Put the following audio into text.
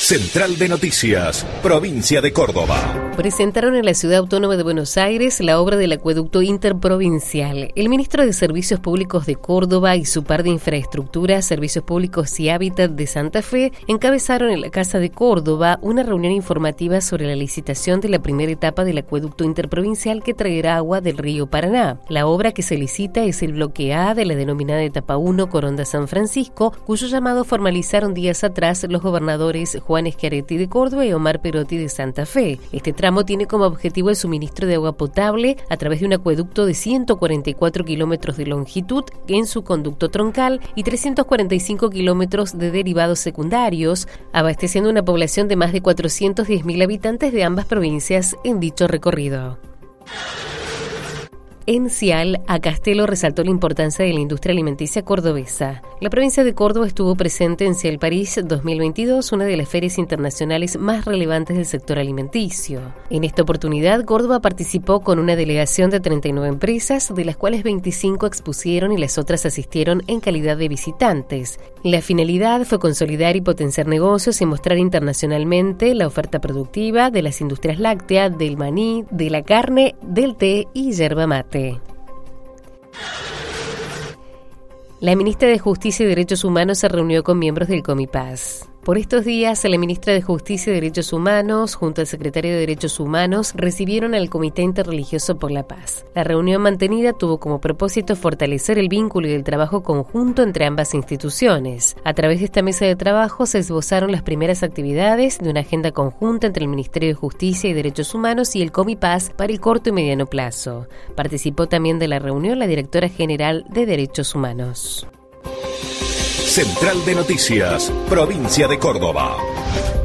Central de Noticias, provincia de Córdoba. Presentaron en la Ciudad Autónoma de Buenos Aires la obra del acueducto interprovincial. El ministro de Servicios Públicos de Córdoba y su par de Infraestructura, Servicios Públicos y Hábitat de Santa Fe encabezaron en la Casa de Córdoba una reunión informativa sobre la licitación de la primera etapa del acueducto interprovincial que traerá agua del río Paraná. La obra que se licita es el bloque A de la denominada etapa 1 Coronda-San Francisco, cuyo llamado formalizaron días atrás los gobernadores Juan Schiaretti de Córdoba y Omar Perotti de Santa Fe. Este tramo tiene como objetivo el suministro de agua potable a través de un acueducto de 144 kilómetros de longitud en su conducto troncal y 345 kilómetros de derivados secundarios, abasteciendo una población de más de 410.000 habitantes de ambas provincias en dicho recorrido. En Cial, a Castelo resaltó la importancia de la industria alimenticia cordobesa. La provincia de Córdoba estuvo presente en Cial París 2022, una de las ferias internacionales más relevantes del sector alimenticio. En esta oportunidad, Córdoba participó con una delegación de 39 empresas, de las cuales 25 expusieron y las otras asistieron en calidad de visitantes. La finalidad fue consolidar y potenciar negocios y mostrar internacionalmente la oferta productiva de las industrias lácteas, del maní, de la carne, del té y yerba mate. La ministra de Justicia y Derechos Humanos se reunió con miembros del Comipaz. Por estos días, la ministra de Justicia y Derechos Humanos, junto al secretario de Derechos Humanos, recibieron al Comité Interreligioso por la Paz. La reunión mantenida tuvo como propósito fortalecer el vínculo y el trabajo conjunto entre ambas instituciones. A través de esta mesa de trabajo se esbozaron las primeras actividades de una agenda conjunta entre el Ministerio de Justicia y Derechos Humanos y el Comipaz para el corto y mediano plazo. Participó también de la reunión la directora general de Derechos Humanos. Central de Noticias, provincia de Córdoba.